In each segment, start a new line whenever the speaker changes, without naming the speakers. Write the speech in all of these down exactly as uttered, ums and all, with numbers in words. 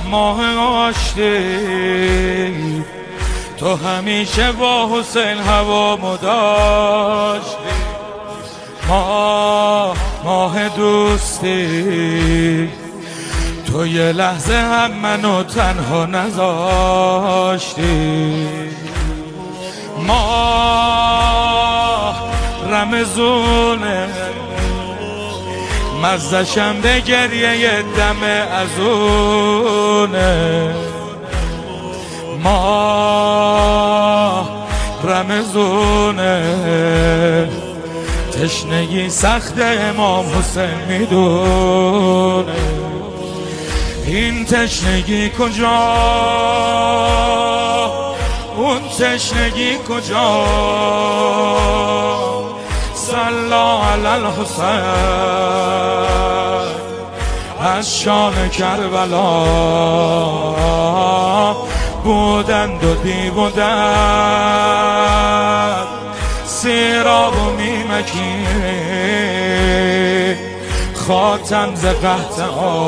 ماه آشتی، تو همیشه با حسین هوامو داشتی. ماه ماه دوستی، تو یه لحظه هم منو تنها نذاشتی. ماه رمزونه، مزدشم به گریه یه دم ازونه. ماه رمزونه، تشنگی سخت امام حسین میدونه. این تشنگی کجا، اون تشنگی کجا؟ صلی علی الحسین، از شام کربلا بودند و بی بودند، سیراب و میمکی خاتم ز قحط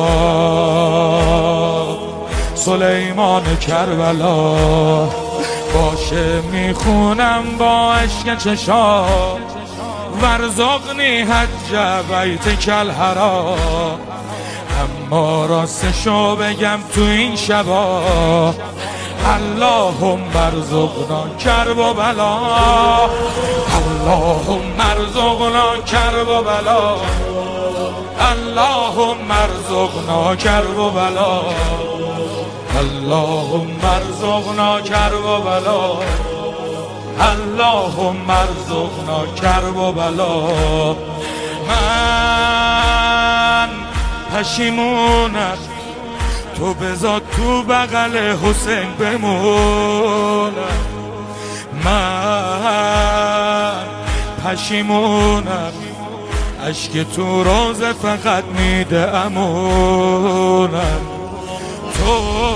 آب. سلیمان کربلا باشه میخونم با عشق چشا، ورزقنی حج بیت کالحرا. اما راستشو بگم تو این شبا، اللهم ارزقنا کرب و بلا، اللهم ارزقنا کرب و بلا، اللهم ارزقنا کرب و بلا، اللهم ارزقنا کرب و بلا، اللهم ارزقنا کرب و بلا. من پشیمونم، تو بذار تو بغل حسین بمونم. من پشیمونم، اشک تو روزه فقط میده امونم. تو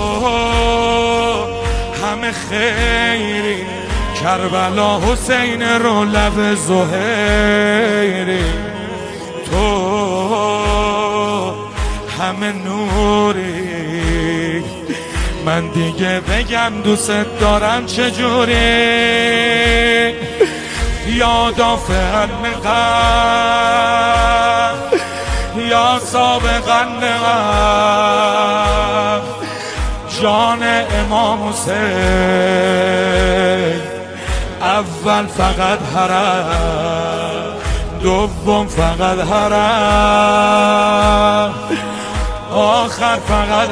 همه خیری، کربلا حسین رو لب زهیری. تو همه نوری، من دیگه بگم دوست دارم چجوری؟ یا دافع النقم، یا سابق النقم، جان امام حسین. اول فقط حرم، دوم فقط حرم، آخر فقط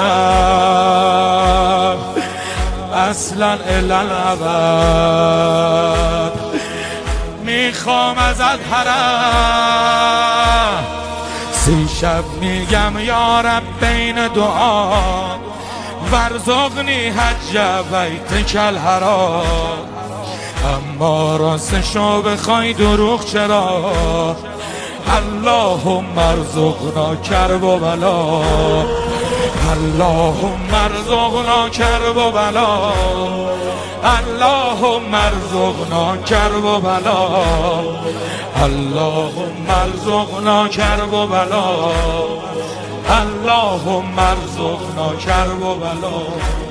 حرم، اصلا الالعبد. میخوام ازت حرم، سی شب میگم یا رب بین دعا، ورزقنی حج بیت کالحرا. اما راستشو بخوای دروغ چرا؟ اللهم ارزقنا کرب و بلا، اللهم ارزقنا کرب و بلا، اللهم ارزقنا کرب و بلا، اللهم ارزقنا کرب و بلا، اللهم ارزقنا کرب و بلا.